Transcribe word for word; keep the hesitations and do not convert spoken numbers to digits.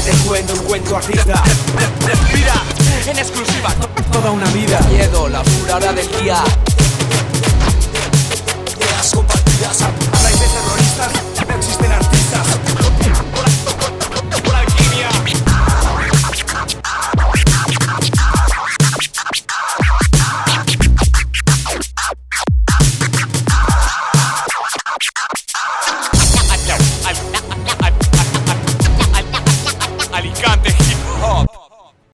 Te cuento un cuento artista. Respira en exclusiva Toda una vida. Miedo, la oscura hora del día. Ideas compartidas a